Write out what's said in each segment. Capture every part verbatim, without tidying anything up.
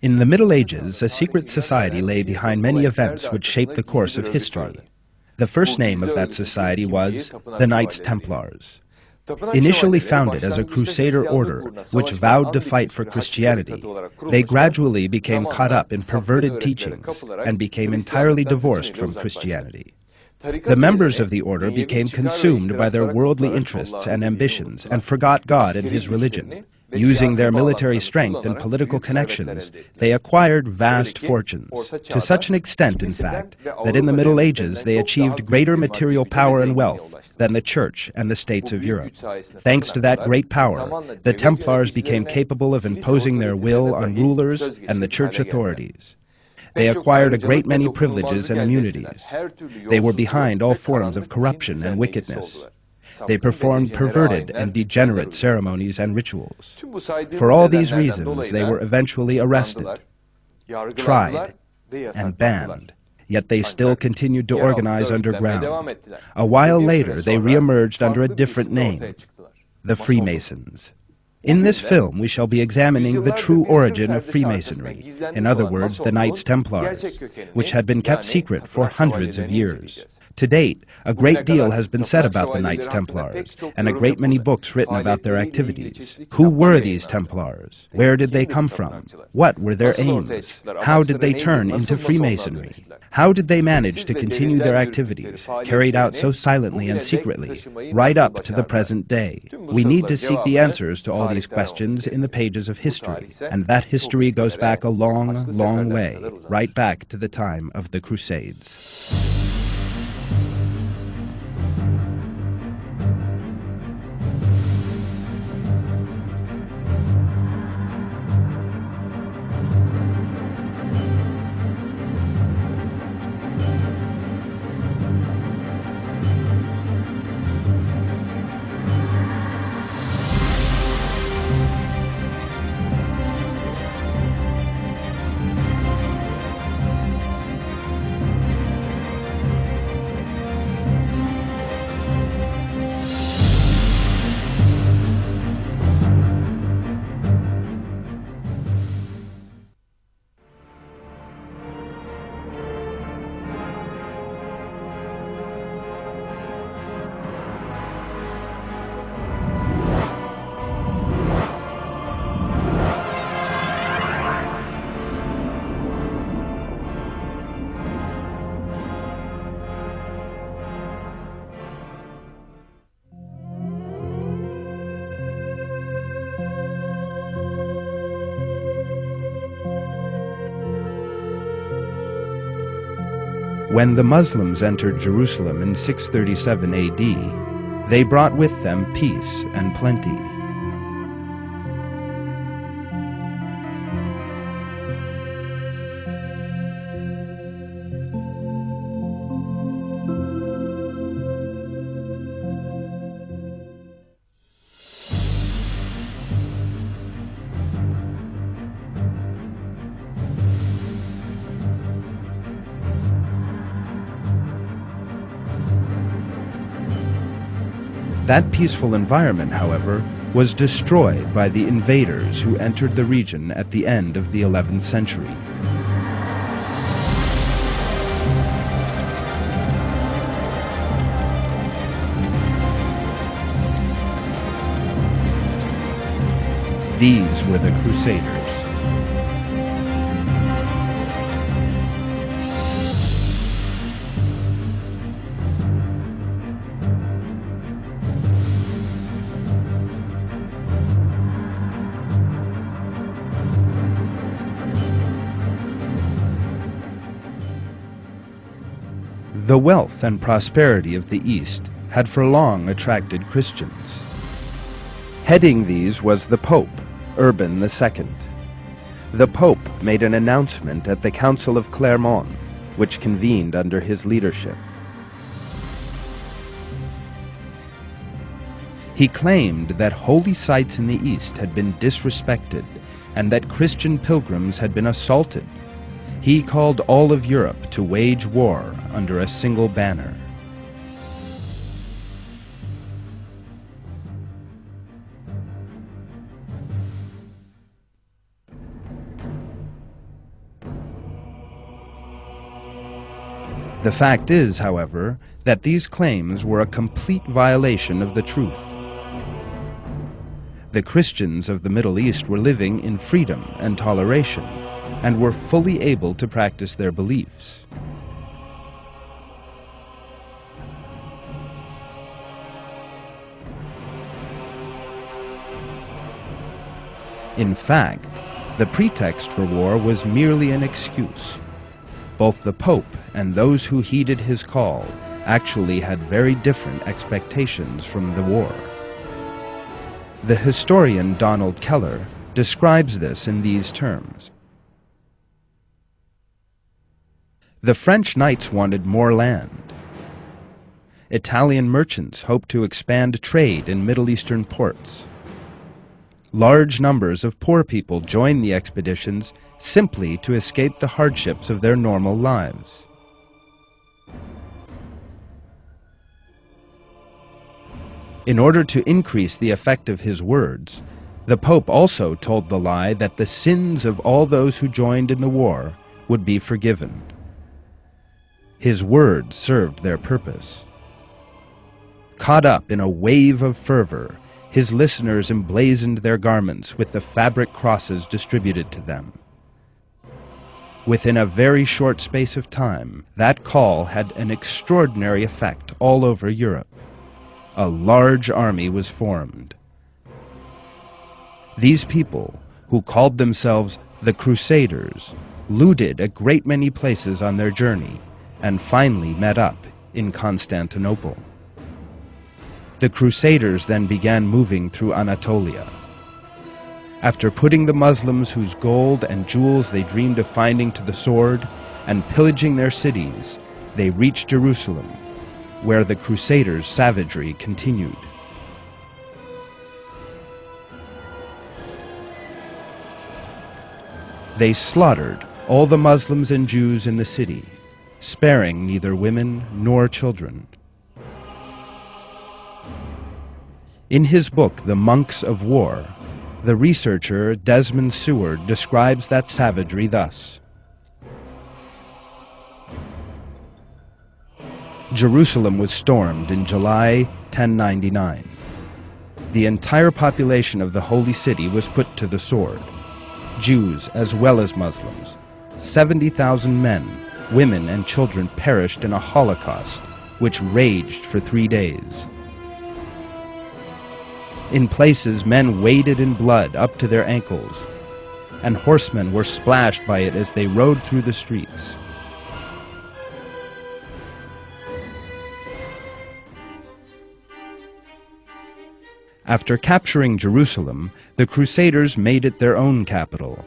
In the Middle Ages, a secret society lay behind many events which shaped the course of history. The first name of that society was the Knights Templars. Initially founded as a crusader order which vowed to fight for Christianity, they gradually became caught up in perverted teachings and became entirely divorced from Christianity. The members of the order became consumed by their worldly interests and ambitions and forgot God and his religion. Using their military strength and political connections, they acquired vast fortunes, to such an extent, in fact, that in the Middle Ages they achieved greater material power and wealth than the Church and the states of Europe. Thanks to that great power, the Templars became capable of imposing their will on rulers and the Church authorities. They acquired a great many privileges and immunities. They were behind all forms of corruption and wickedness. They performed perverted and degenerate ceremonies and rituals. For all these reasons, they were eventually arrested, tried, and banned. Yet they still continued to organize underground. A while later, they re-emerged under a different name, the Freemasons. In this film, we shall be examining the true origin of Freemasonry, in other words, the Knights Templars, which had been kept secret for hundreds of years. To date, a great deal has been said about the Knights Templars, and a great many books written about their activities. Who were these Templars? Where did they come from? What were their aims? How did they turn into Freemasonry? How did they manage to continue their activities, carried out so silently and secretly, right up to the present day? We need to seek the answers to all these questions in the pages of history, and that history goes back a long, long way, right back to the time of the Crusades. When the Muslims entered Jerusalem in six thirty-seven A D, they brought with them peace and plenty. That peaceful environment, however, was destroyed by the invaders who entered the region at the end of the eleventh century. These were the Crusaders. The wealth and prosperity of the East had for long attracted Christians. Heading these was the Pope, Urban the Second. The Pope made an announcement at the Council of Clermont, which convened under his leadership. He claimed that holy sites in the East had been disrespected and that Christian pilgrims had been assaulted. He called all of Europe to wage war under a single banner. The fact is, however, that these claims were a complete violation of the truth. The Christians of the Middle East were living in freedom and toleration, and were fully able to practice their beliefs. In fact, the pretext for war was merely an excuse. Both the Pope and those who heeded his call actually had very different expectations from the war. The historian Donald Keller describes this in these terms. The French knights wanted more land. Italian merchants hoped to expand trade in Middle Eastern ports. Large numbers of poor people joined the expeditions simply to escape the hardships of their normal lives. In order to increase the effect of his words, the Pope also told the lie that the sins of all those who joined in the war would be forgiven. His words served their purpose. Caught up in a wave of fervor, his listeners emblazoned their garments with the fabric crosses distributed to them. Within a very short space of time, that call had an extraordinary effect all over Europe. A large army was formed. These people, who called themselves the Crusaders, looted a great many places on their journey and finally met up in Constantinople. The Crusaders then began moving through Anatolia. After putting the Muslims whose gold and jewels they dreamed of finding to the sword and pillaging their cities, they reached Jerusalem, where the Crusaders' savagery continued. They slaughtered all the Muslims and Jews in the city, sparing neither women nor children. In his book, The Monks of War, the researcher Desmond Seward describes that savagery thus. Jerusalem was stormed in July ten ninety-nine. The entire population of the Holy City was put to the sword, Jews as well as Muslims. seventy thousand men, women, and children perished in a holocaust which raged for three days. In places, men waded in blood up to their ankles, and horsemen were splashed by it as they rode through the streets. After capturing Jerusalem, the Crusaders made it their own capital,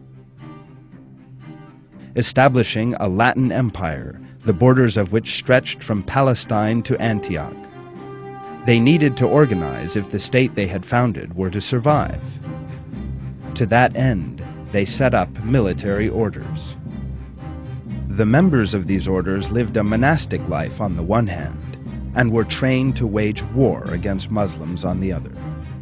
establishing a Latin empire, the borders of which stretched from Palestine to Antioch. They needed to organize if the state they had founded were to survive. To that end, they set up military orders. The members of these orders lived a monastic life on the one hand, and were trained to wage war against Muslims on the other.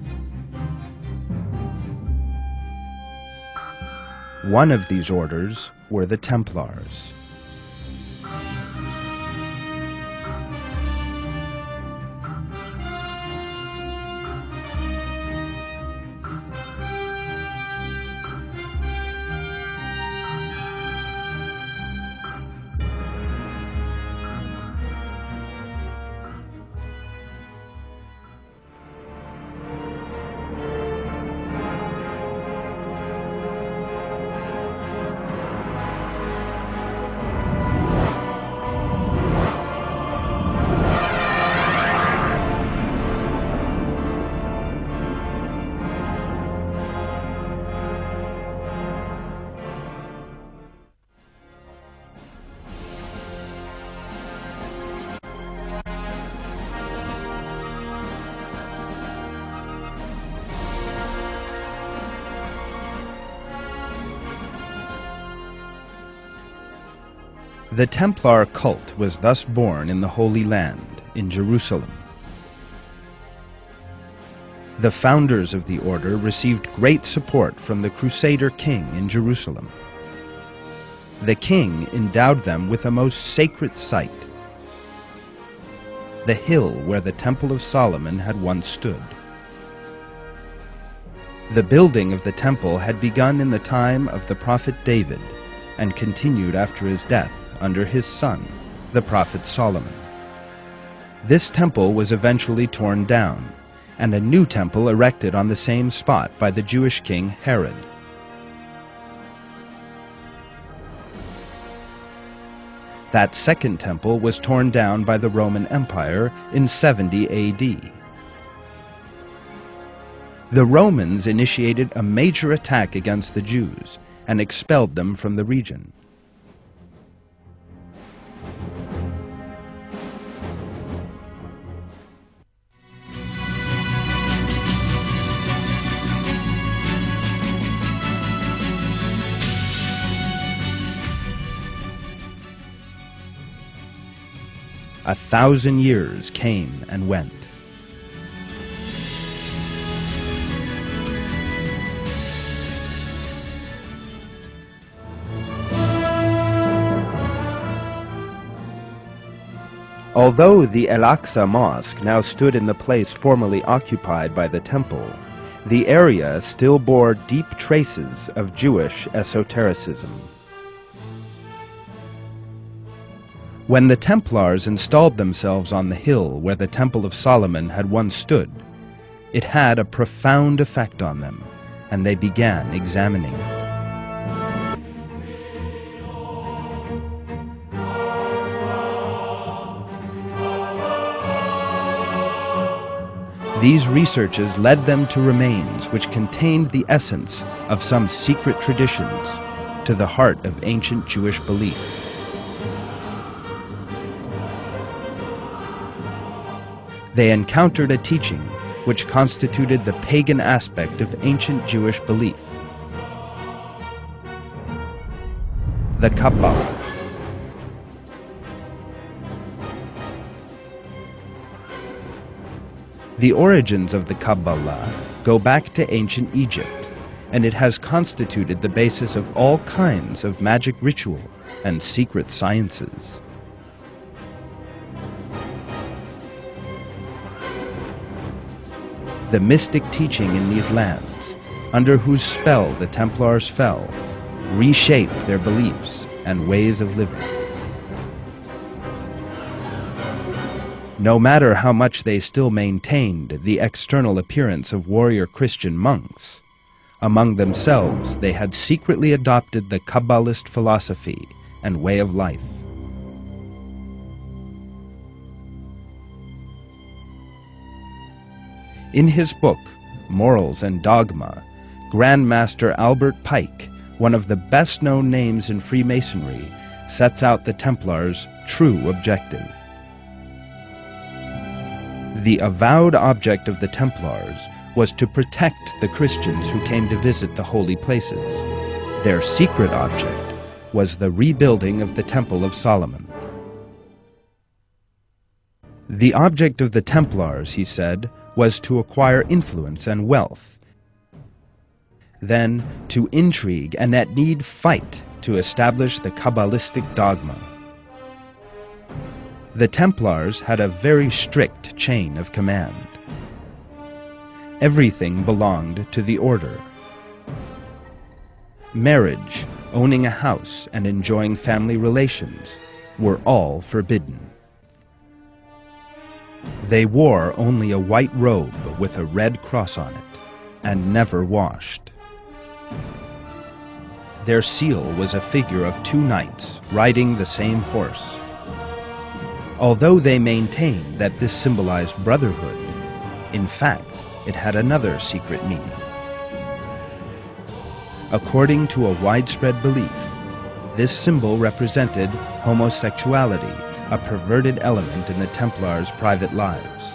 One of these orders were the Templars. The Templar cult was thus born in the Holy Land, in Jerusalem. The founders of the order received great support from the Crusader king in Jerusalem. The king endowed them with a most sacred site, the hill where the Temple of Solomon had once stood. The building of the temple had begun in the time of the prophet David and continued after his death under his son, the prophet Solomon. This temple was eventually torn down, and a new temple erected on the same spot by the Jewish king Herod. That second temple was torn down by the Roman Empire in seventy A D. The Romans initiated a major attack against the Jews and expelled them from the region. A thousand years came and went. Although the Al-Aqsa Mosque now stood in the place formerly occupied by the temple, the area still bore deep traces of Jewish esotericism. When the Templars installed themselves on the hill where the Temple of Solomon had once stood, it had a profound effect on them, and they began examining it. These researches led them to remains which contained the essence of some secret traditions, to the heart of ancient Jewish belief. They encountered a teaching which constituted the pagan aspect of ancient Jewish belief, the Kabbalah. The origins of the Kabbalah go back to ancient Egypt, and it has constituted the basis of all kinds of magic ritual and secret sciences. The mystic teaching in these lands, under whose spell the Templars fell, reshaped their beliefs and ways of living. No matter how much they still maintained the external appearance of warrior Christian monks, among themselves they had secretly adopted the Kabbalist philosophy and way of life. In his book, Morals and Dogma, Grand Master Albert Pike, one of the best-known names in Freemasonry, sets out the Templars' true objective. The avowed object of the Templars was to protect the Christians who came to visit the holy places. Their secret object was the rebuilding of the Temple of Solomon. The object of the Templars, he said, was to acquire influence and wealth, then to intrigue and at need fight to establish the Kabbalistic dogma. The Templars had a very strict chain of command. Everything belonged to the order. Marriage, owning a house, and enjoying family relations were all forbidden. They wore only a white robe with a red cross on it, and never washed. Their seal was a figure of two knights riding the same horse. Although they maintained that this symbolized brotherhood, in fact, it had another secret meaning. According to a widespread belief, this symbol represented homosexuality, a perverted element in the Templars' private lives.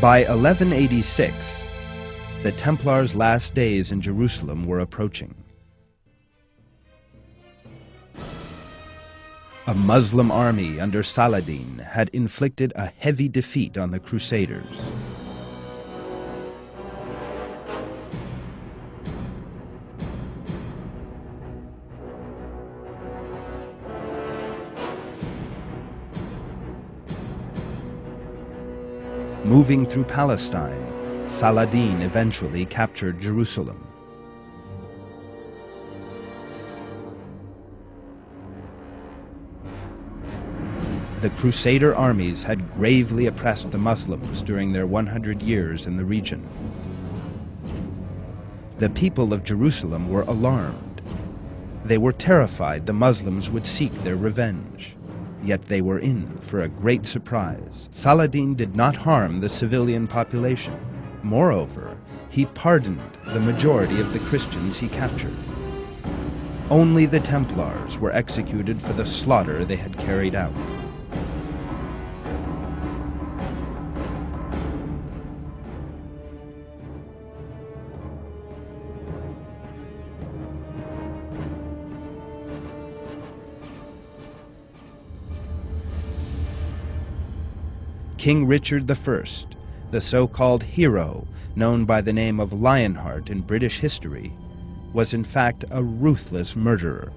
By eleven eighty-six, the Templars' last days in Jerusalem were approaching. A Muslim army under Saladin had inflicted a heavy defeat on the Crusaders. Moving through Palestine, Saladin eventually captured Jerusalem. The Crusader armies had gravely oppressed the Muslims during their one hundred years in the region. The people of Jerusalem were alarmed. They were terrified the Muslims would seek their revenge. Yet they were in for a great surprise. Saladin did not harm the civilian population. Moreover, he pardoned the majority of the Christians he captured. Only the Templars were executed for the slaughter they had carried out. King Richard the First, the so-called hero known by the name of Lionheart in British history, was in fact a ruthless murderer.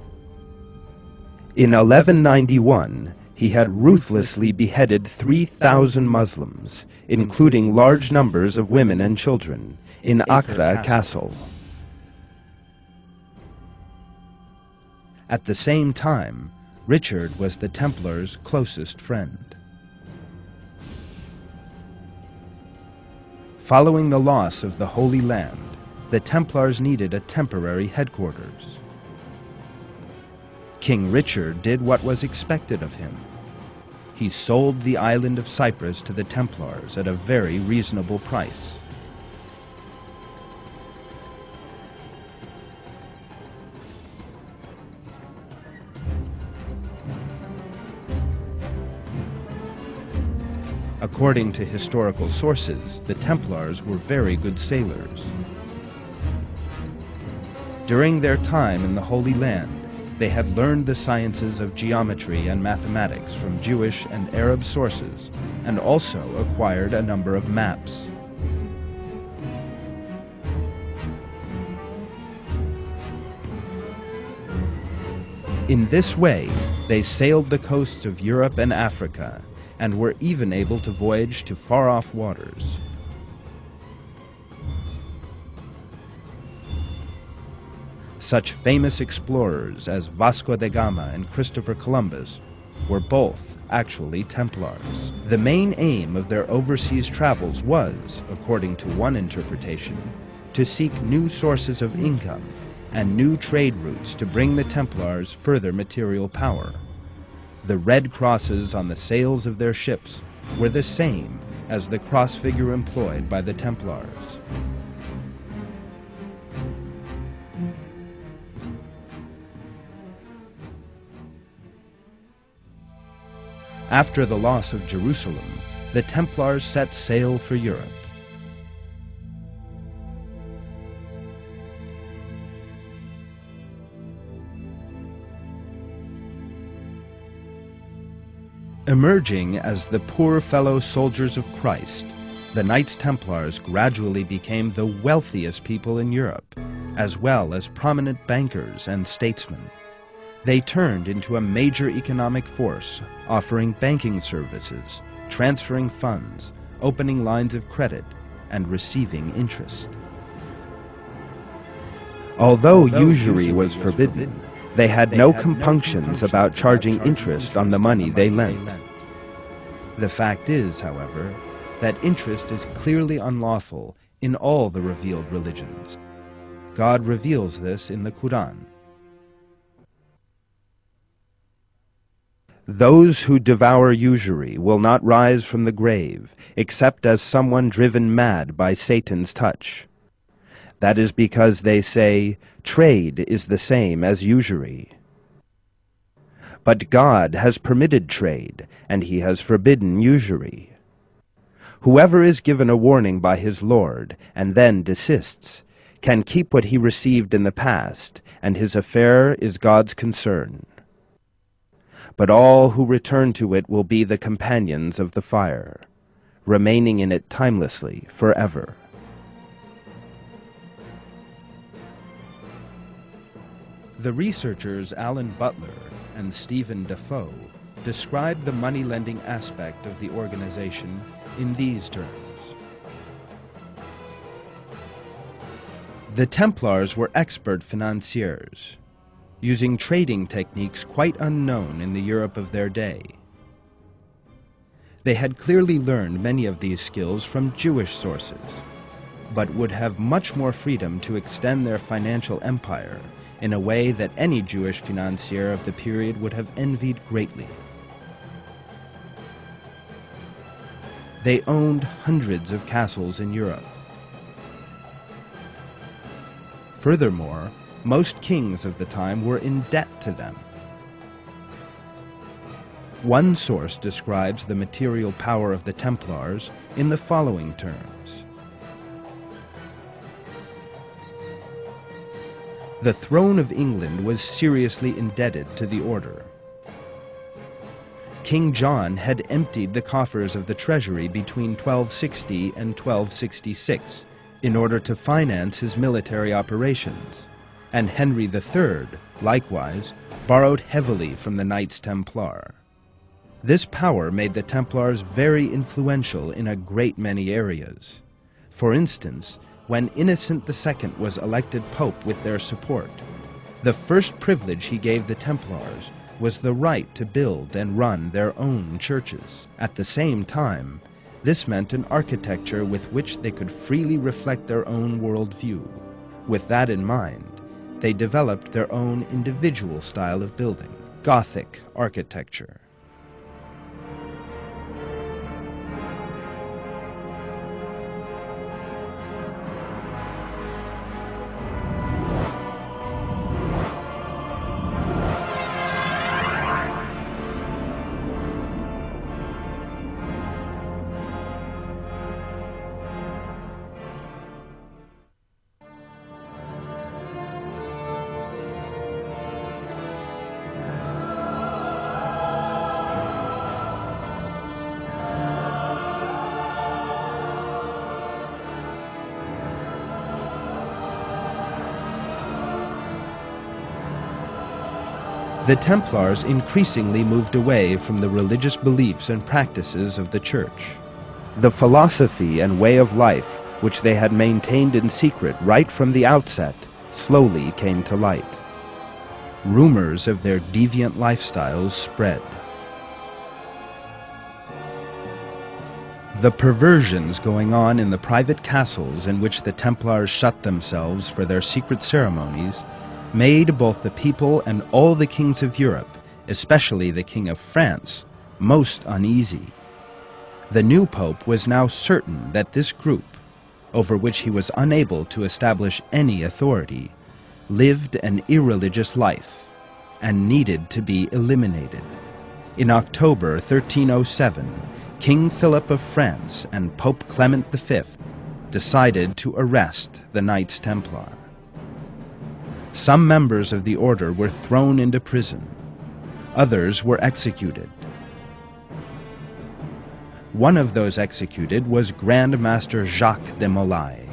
In eleven ninety-one, he had ruthlessly beheaded three thousand Muslims, including large numbers of women and children, in Acre Castle. At the same time, Richard was the Templars' closest friend. Following the loss of the Holy Land, the Templars needed a temporary headquarters. King Richard did what was expected of him. He sold the island of Cyprus to the Templars at a very reasonable price. According to historical sources, the Templars were very good sailors. During their time in the Holy Land, they had learned the sciences of geometry and mathematics from Jewish and Arab sources, and also acquired a number of maps. In this way, they sailed the coasts of Europe and Africa, and were even able to voyage to far-off waters. Such famous explorers as Vasco da Gama and Christopher Columbus were both actually Templars. The main aim of their overseas travels was, according to one interpretation, to seek new sources of income and new trade routes to bring the Templars further material power. The red crosses on the sails of their ships were the same as the cross figure employed by the Templars. After the loss of Jerusalem, the Templars set sail for Europe. Emerging as the poor fellow soldiers of Christ, the Knights Templars gradually became the wealthiest people in Europe, as well as prominent bankers and statesmen. They turned into a major economic force, offering banking services, transferring funds, opening lines of credit, and receiving interest. Although usury was forbidden, they had no compunctions about charging interest on the money they lent. The fact is, however, that interest is clearly unlawful in all the revealed religions. God reveals this in the Quran. Those who devour usury will not rise from the grave, except as someone driven mad by Satan's touch. That is because they say, trade is the same as usury. But God has permitted trade, and he has forbidden usury. Whoever is given a warning by his lord and then desists can keep what he received in the past, and his affair is God's concern. But all who return to it will be the companions of the fire, remaining in it timelessly forever. The researchers Alan Butler and Stephen Defoe describe the money-lending aspect of the organization in these terms. The Templars were expert financiers, using trading techniques quite unknown in the Europe of their day. They had clearly learned many of these skills from Jewish sources, but would have much more freedom to extend their financial empire in a way that any Jewish financier of the period would have envied greatly. They owned hundreds of castles in Europe. Furthermore, most kings of the time were in debt to them. One source describes the material power of the Templars in the following terms. The throne of England was seriously indebted to the order. King John had emptied the coffers of the treasury between twelve sixty and twelve sixty-six in order to finance his military operations, and Henry the Third, likewise, borrowed heavily from the Knights Templar. This power made the Templars very influential in a great many areas. For instance, when Innocent the Second was elected pope with their support, the first privilege he gave the Templars was the right to build and run their own churches. At the same time, this meant an architecture with which they could freely reflect their own worldview. With that in mind, they developed their own individual style of building, Gothic architecture. The Templars increasingly moved away from the religious beliefs and practices of the Church. The philosophy and way of life, which they had maintained in secret right from the outset, slowly came to light. Rumors of their deviant lifestyles spread. The perversions going on in the private castles in which the Templars shut themselves for their secret ceremonies made both the people and all the kings of Europe, especially the King of France, most uneasy. The new pope was now certain that this group, over which he was unable to establish any authority, lived an irreligious life and needed to be eliminated. In October thirteen oh seven, King Philip of France and Pope Clement the Fifth decided to arrest the Knights Templar. Some members of the order were thrown into prison. Others were executed. One of those executed was Grand Master Jacques de Molay.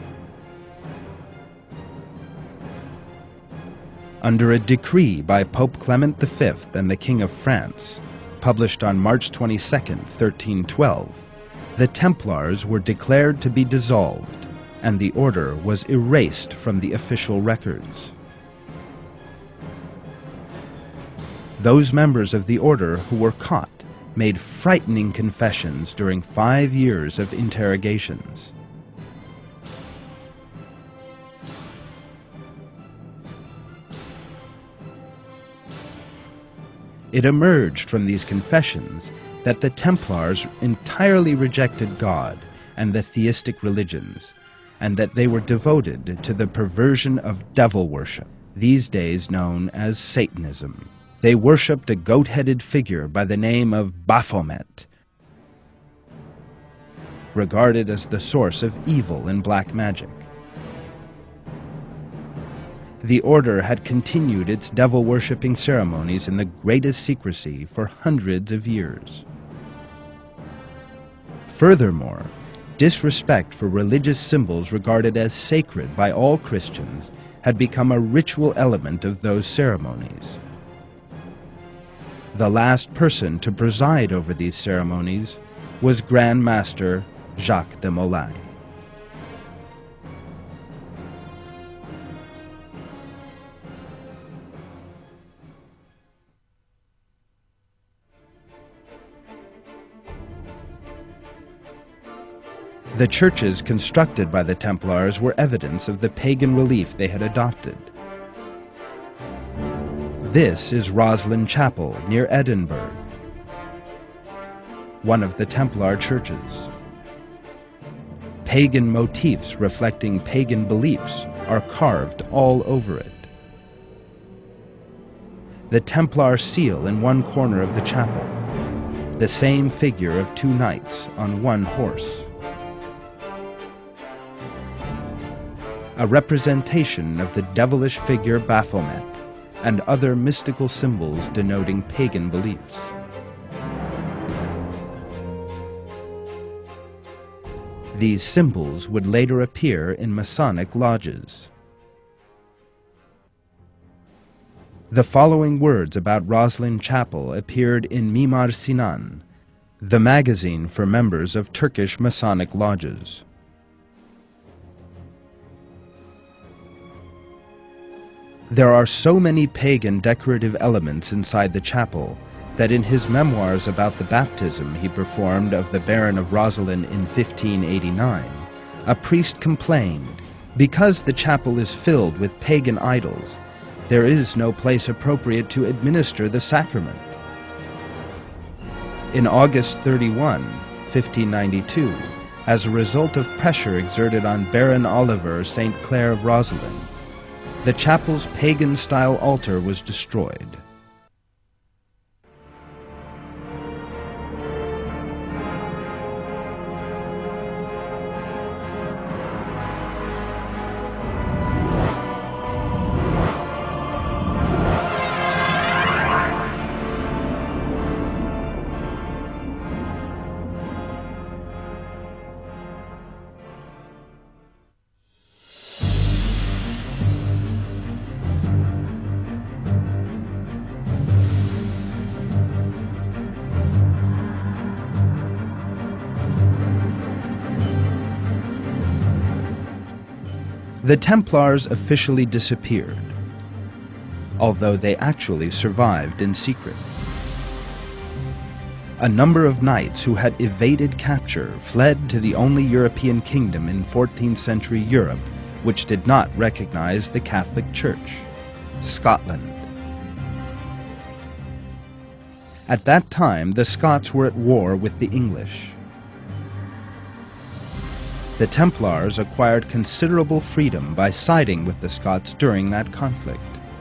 Under a decree by Pope Clement the Fifth and the King of France, published on March twenty-second, thirteen twelve, the Templars were declared to be dissolved, and the order was erased from the official records. Those members of the order who were caught made frightening confessions during five years of interrogations. It emerged from these confessions that the Templars entirely rejected God and the theistic religions, and that they were devoted to the perversion of devil worship, these days known as Satanism. They worshipped a goat-headed figure by the name of Baphomet. regarded as the source of evil and black magic. The order had continued its devil-worshipping ceremonies in the greatest secrecy for hundreds of years. Furthermore, disrespect for religious symbols regarded as sacred by all Christians had become a ritual element of those ceremonies. The last person to preside over these ceremonies was Grand Master Jacques de Molay. The churches constructed by the Templars were evidence of the pagan relief they had adopted. This is Rosslyn Chapel near Edinburgh, one of the Templar churches. Pagan motifs reflecting pagan beliefs are carved all over it. The Templar seal in one corner of the chapel, the same figure of two knights on one horse. A representation of the devilish figure Baphomet and other mystical symbols denoting pagan beliefs. These symbols would later appear in Masonic lodges. The following words about Rosslyn Chapel appeared in Mimar Sinan, the magazine for members of Turkish Masonic lodges. There are so many pagan decorative elements inside the chapel that in his memoirs about the baptism he performed of the Baron of Rosslyn in fifteen eighty-nine, a priest complained, "Because the chapel is filled with pagan idols, there is no place appropriate to administer the sacrament." In August thirty-first, fifteen ninety-two, as a result of pressure exerted on Baron Oliver Saint Clair of Rosslyn, the chapel's pagan-style altar was destroyed. The Templars officially disappeared, although they actually survived in secret. A number of knights who had evaded capture fled to the only European kingdom in fourteenth century Europe which did not recognize the Catholic Church, Scotland. At that time, the Scots were at war with the English. The Templars acquired considerable freedom by siding with the Scots during that conflict.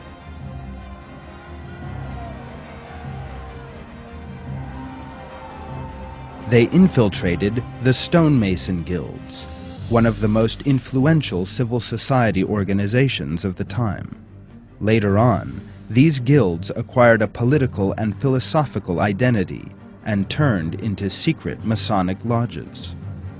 They infiltrated the stonemason guilds, one of the most influential civil society organizations of the time. Later on, these guilds acquired a political and philosophical identity and turned into secret Masonic lodges.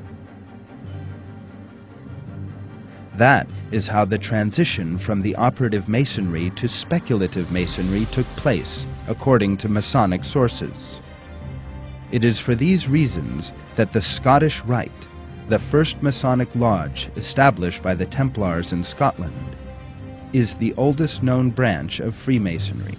That is how the transition from the operative Masonry to speculative Masonry took place, according to Masonic sources. It is for these reasons that the Scottish Rite, the first Masonic lodge established by the Templars in Scotland, is the oldest known branch of Freemasonry.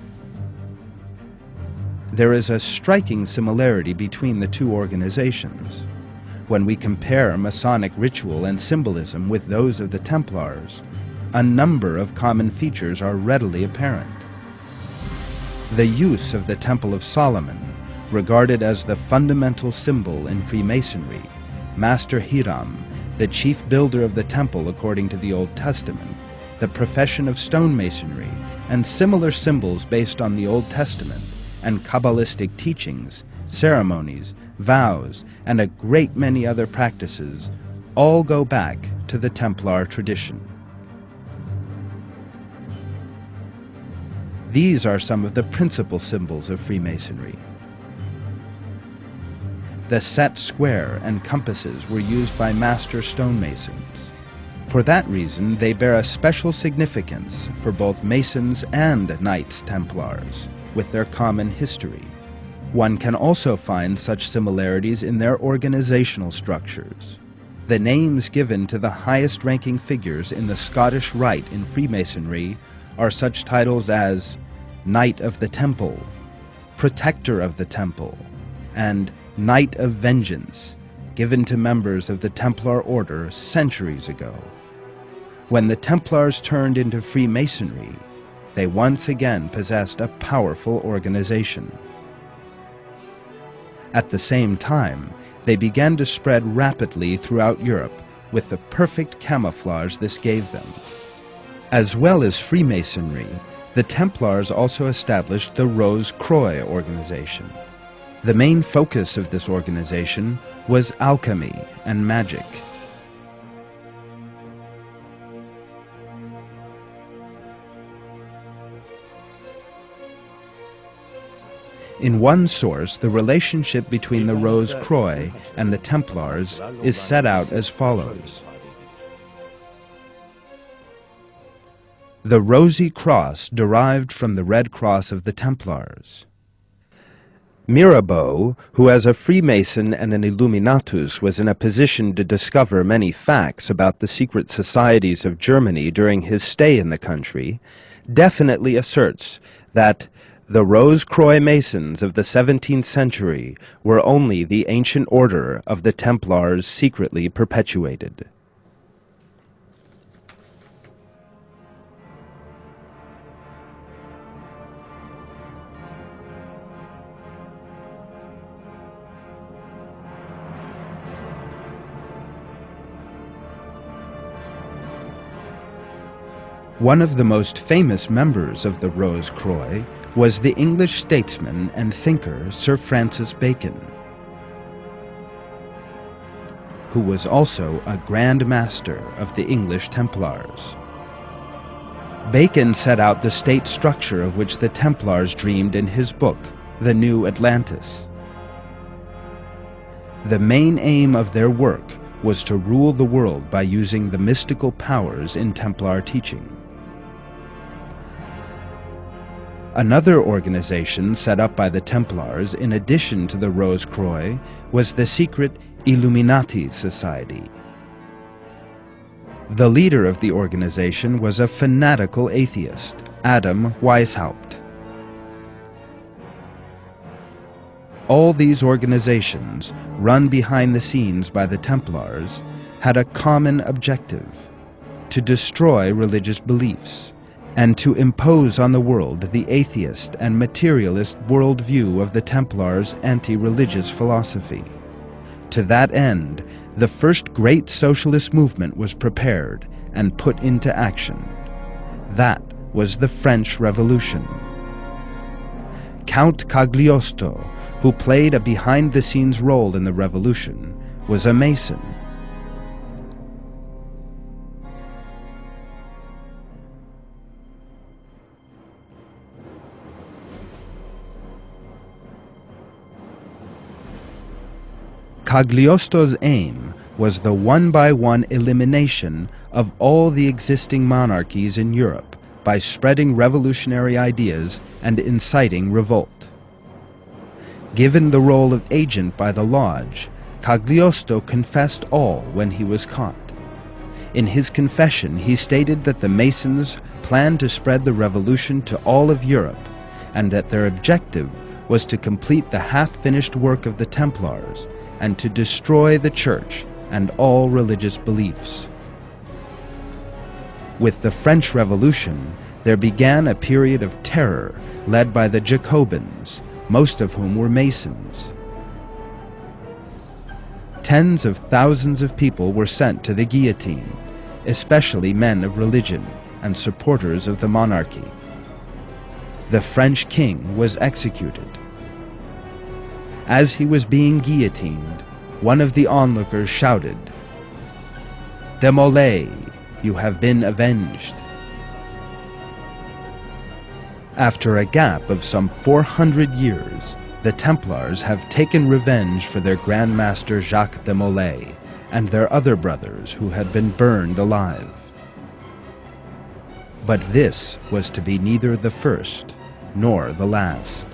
There is a striking similarity between the two organizations. When we compare Masonic ritual and symbolism with those of the Templars, a number of common features are readily apparent. The use of the Temple of Solomon, regarded as the fundamental symbol in Freemasonry, Master Hiram, the chief builder of the temple according to the Old Testament, the profession of stonemasonry, and similar symbols based on the Old Testament and Kabbalistic teachings, ceremonies, vows, and a great many other practices all go back to the Templar tradition. These are some of the principal symbols of Freemasonry. The set square and compasses were used by master stonemasons. For that reason, they bear a special significance for both Masons and Knights Templars, with their common history. One can also find such similarities in their organizational structures. The names given to the highest-ranking figures in the Scottish Rite in Freemasonry are such titles as Knight of the Temple, Protector of the Temple, and Knight of Vengeance, given to members of the Templar Order centuries ago. When the Templars turned into Freemasonry, they once again possessed a powerful organization. At the same time, they began to spread rapidly throughout Europe with the perfect camouflage this gave them. As well as Freemasonry, the Templars also established the Rose-Croix organization. The main focus of this organization was alchemy and magic. In one source, the relationship between the Rose-Croix and the Templars is set out as follows. The Rosy Cross derived from the Red Cross of the Templars. Mirabeau, who as a Freemason and an Illuminatus was in a position to discover many facts about the secret societies of Germany during his stay in the country, definitely asserts that the Rose-Croix Masons of the seventeenth century were only the ancient order of the Templars secretly perpetuated. One of the most famous members of the Rose-Croix was the English statesman and thinker Sir Francis Bacon, who was also a Grand Master of the English Templars. Bacon set out the state structure of which the Templars dreamed in his book, The New Atlantis. The main aim of their work was to rule the world by using the mystical powers in Templar teaching. Another organization set up by the Templars in addition to the Rose-Croix was the secret Illuminati Society. The leader of the organization was a fanatical atheist, Adam Weishaupt. All these organizations, run behind the scenes by the Templars, had a common objective: to destroy religious beliefs, and to impose on the world the atheist and materialist worldview of the Templars' anti-religious philosophy. To that end, the first great socialist movement was prepared and put into action. That was the French Revolution. Count Cagliostro, who played a behind-the-scenes role in the revolution, was a Mason. Cagliostro's aim was the one-by-one elimination of all the existing monarchies in Europe by spreading revolutionary ideas and inciting revolt. Given the role of agent by the Lodge, Cagliostro confessed all when he was caught. In his confession, he stated that the Masons planned to spread the revolution to all of Europe, and that their objective was to complete the half-finished work of the Templars and to destroy the Church and all religious beliefs. With the French Revolution, there began a period of terror led by the Jacobins, most of whom were Masons. Tens of thousands of people were sent to the guillotine, especially men of religion and supporters of the monarchy. The French king was executed. As he was being guillotined, one of the onlookers shouted, "De Molay, you have been avenged." After a gap of some four hundred years, the Templars have taken revenge for their Grand Master Jacques de Molay and their other brothers who had been burned alive. But this was to be neither the first nor the last.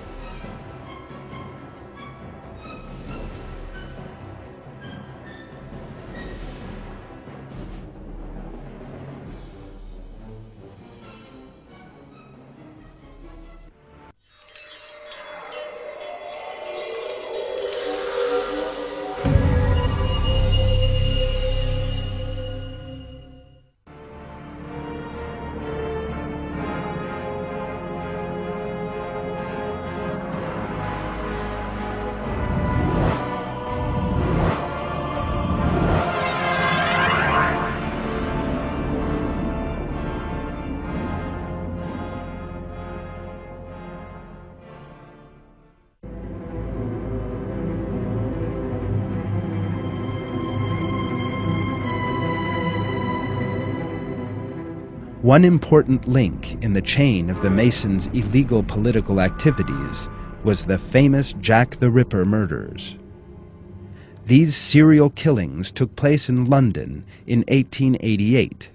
One important link in the chain of the Masons' illegal political activities was the famous Jack the Ripper murders. These serial killings took place in London in eighteen eighty-eight.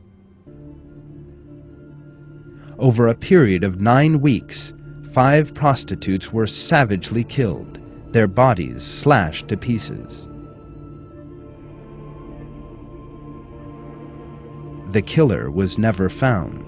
Over a period of nine weeks, five prostitutes were savagely killed, their bodies slashed to pieces. The killer was never found.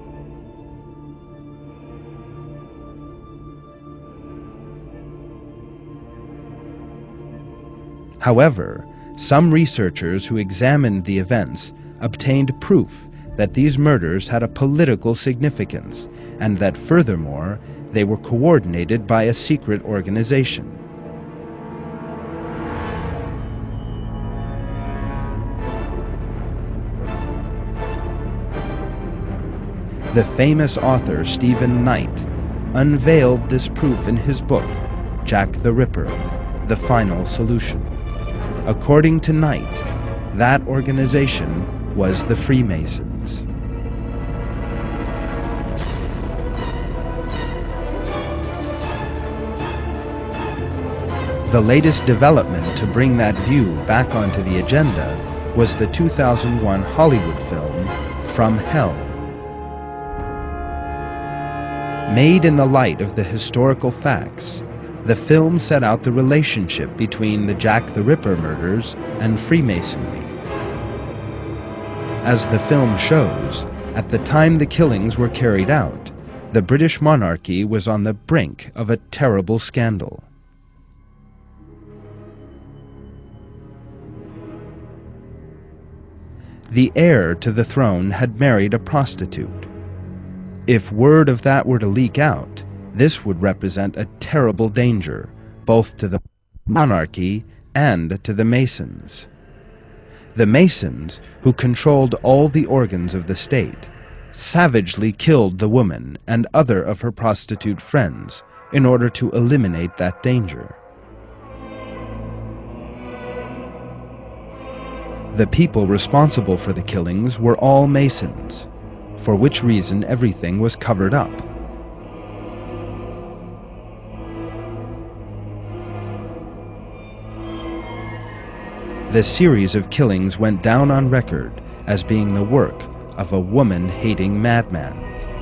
However, some researchers who examined the events obtained proof that these murders had a political significance and that, furthermore, they were coordinated by a secret organization. The famous author Stephen Knight unveiled this proof in his book, Jack the Ripper, The Final Solution. According to Knight, that organization was the Freemasons. The latest development to bring that view back onto the agenda was the two thousand one Hollywood film, From Hell. Made in the light of the historical facts, the film set out the relationship between the Jack the Ripper murders and Freemasonry. As the film shows, at the time the killings were carried out, the British monarchy was on the brink of a terrible scandal. The heir to the throne had married a prostitute. If word of that were to leak out, this would represent a terrible danger, both to the monarchy and to the Masons. The Masons, who controlled all the organs of the state, savagely killed the woman and other of her prostitute friends in order to eliminate that danger. The people responsible for the killings were all Masons, for which reason everything was covered up. The series of killings went down on record as being the work of a woman-hating madman.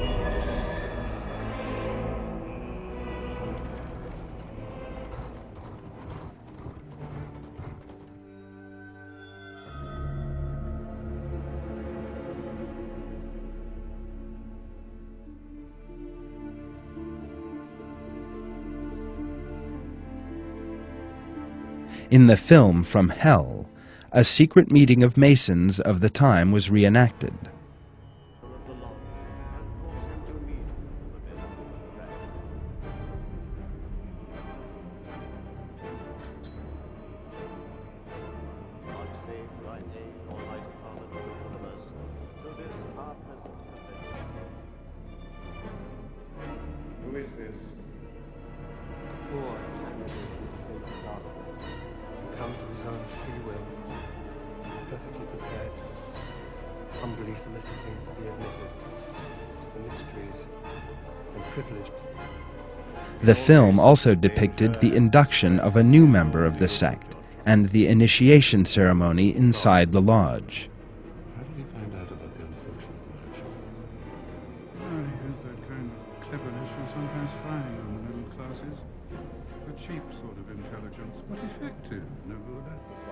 In the film From Hell, a secret meeting of Masons of the time was reenacted. Who is this? Poor Temple. withers in states of darkness, and comes of his own free will, perfectly prepared, humbly soliciting to be admitted to the mysteries and privileges. The film also depicted the induction of a new member of the sect and the initiation ceremony inside the lodge. How did he find out about the unfortunate Lord Charles? I use that kind of cleverness you sometimes find on the middle classes. A cheap sort of intelligence, but effective, nevertheless.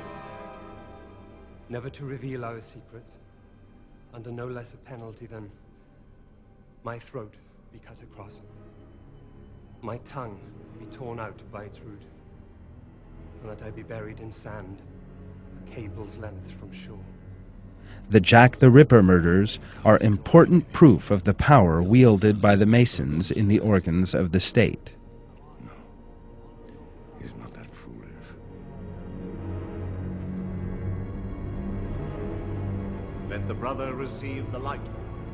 Never to reveal our secrets, under no less a penalty than my throat be cut across, my tongue be torn out by its root, and that I be buried in sand, a cable's length from shore. The Jack the Ripper murders are important proof of the power wielded by the Masons in the organs of the state. No, he's not that foolish. Let the brother receive the light.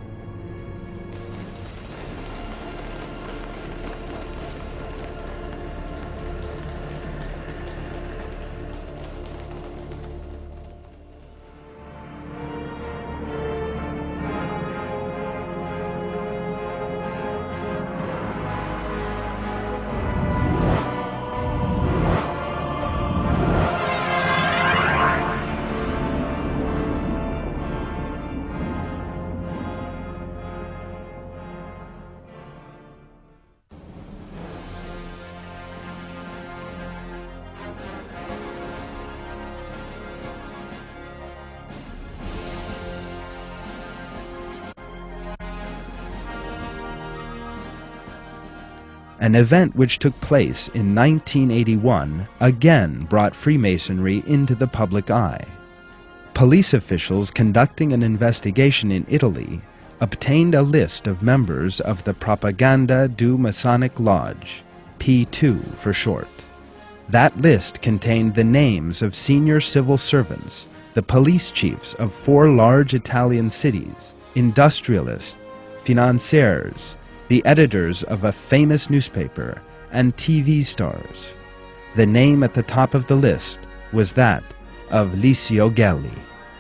An event which took place in nineteen eighty-one again brought Freemasonry into the public eye. Police officials conducting an investigation in Italy obtained a list of members of the Propaganda du Masonic Lodge, P two for short. That list contained the names of senior civil servants, the police chiefs of four large Italian cities, industrialists, financiers, the editors of a famous newspaper, and T V stars. The name at the top of the list was that of Licio Gelli.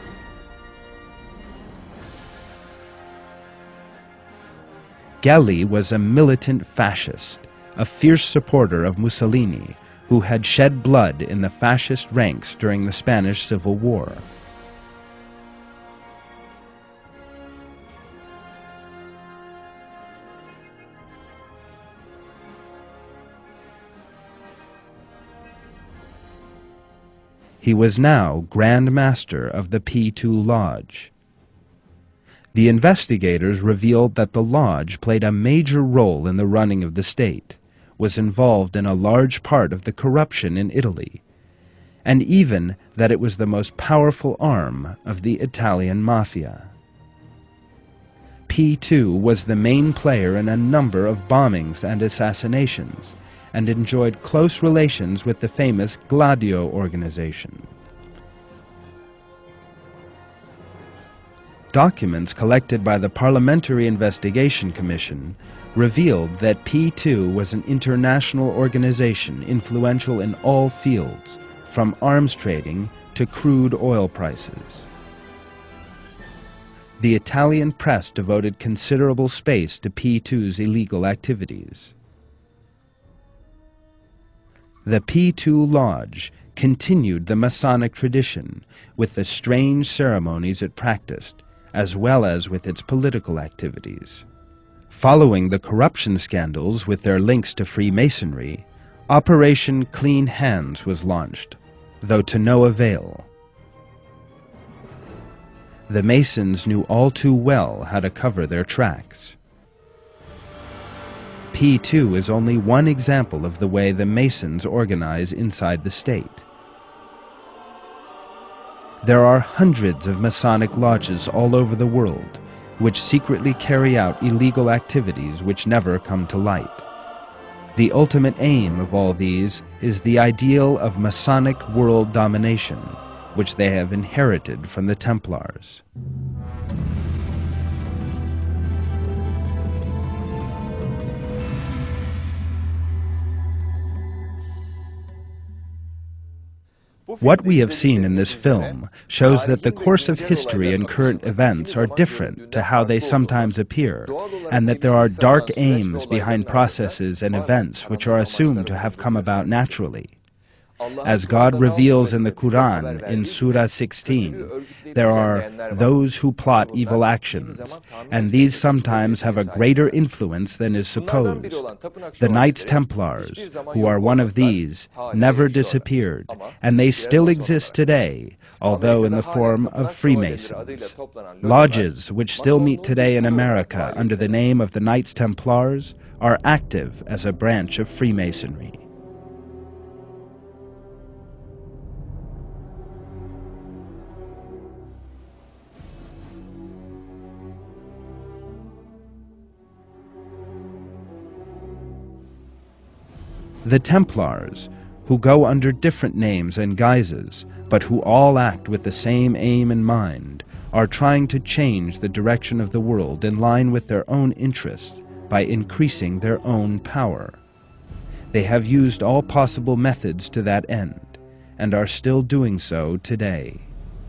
Gelli was a militant fascist, a fierce supporter of Mussolini, who had shed blood in the fascist ranks during the Spanish Civil War. He was now Grand Master of the P two Lodge. The investigators revealed that the lodge played a major role in the running of the state, was involved in a large part of the corruption in Italy, and even that it was the most powerful arm of the Italian mafia. P two was the main player in a number of bombings and assassinations, and enjoyed close relations with the famous Gladio organization. Documents collected by the Parliamentary Investigation Commission revealed that P two was an international organization influential in all fields, from arms trading to crude oil prices. The Italian press devoted considerable space to P two's illegal activities. The P two Lodge continued the Masonic tradition with the strange ceremonies it practiced, as well as with its political activities. Following the corruption scandals with their links to Freemasonry, Operation Clean Hands was launched, though to no avail. The Masons knew all too well how to cover their tracks. P two is only one example of the way the Masons organize inside the state. There are hundreds of Masonic lodges all over the world, which secretly carry out illegal activities which never come to light. The ultimate aim of all these is the ideal of Masonic world domination, which they have inherited from the Templars. What we have seen in this film shows that the course of history and current events are different to how they sometimes appear, and that there are dark aims behind processes and events which are assumed to have come about naturally. As God reveals in the Quran, in Surah sixteen, there are those who plot evil actions, and these sometimes have a greater influence than is supposed. The Knights Templars, who are one of these, never disappeared, and they still exist today, although in the form of Freemasons. Lodges, which still meet today in America under the name of the Knights Templars, are active as a branch of Freemasonry. The Templars, who go under different names and guises, but who all act with the same aim in mind, are trying to change the direction of the world in line with their own interests by increasing their own power. They have used all possible methods to that end, and are still doing so today.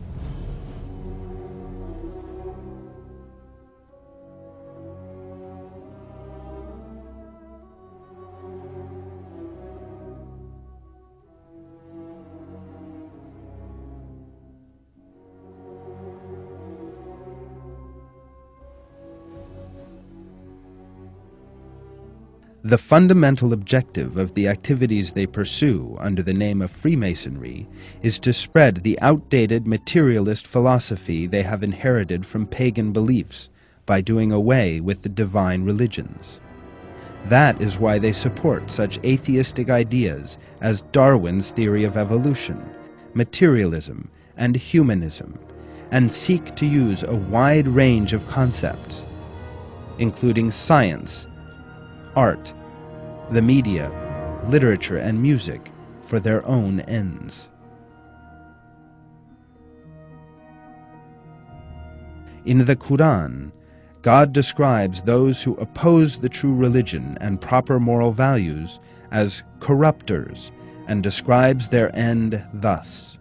The fundamental objective of the activities they pursue under the name of Freemasonry is to spread the outdated materialist philosophy they have inherited from pagan beliefs by doing away with the divine religions. That is why they support such atheistic ideas as Darwin's theory of evolution, materialism, and humanism, and seek to use a wide range of concepts, including science, art, the media, literature, and music for their own ends. In the Quran, God describes those who oppose the true religion and proper moral values as corrupters, and describes their end thus: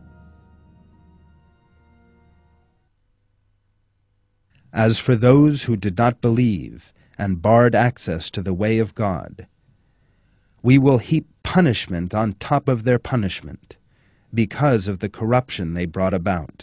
As for those who did not believe and barred access to the way of God, we will heap punishment on top of their punishment because of the corruption they brought about.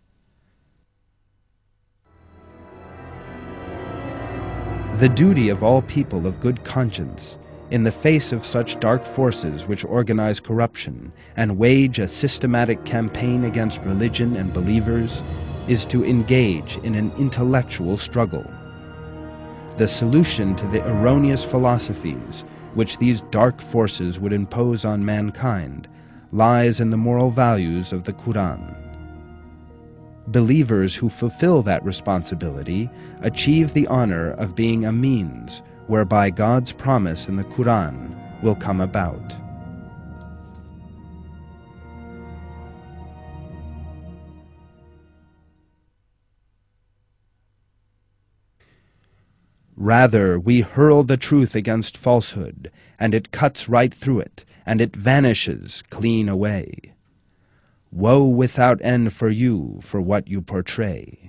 The duty of all people of good conscience, in the face of such dark forces which organize corruption and wage a systematic campaign against religion and believers, is to engage in an intellectual struggle. The solution to the erroneous philosophies which these dark forces would impose on mankind lies in the moral values of the Quran. Believers who fulfill that responsibility achieve the honor of being a means whereby God's promise in the Quran will come about. Rather, we hurl the truth against falsehood, and it cuts right through it, and it vanishes clean away. Woe without end for you for what you portray.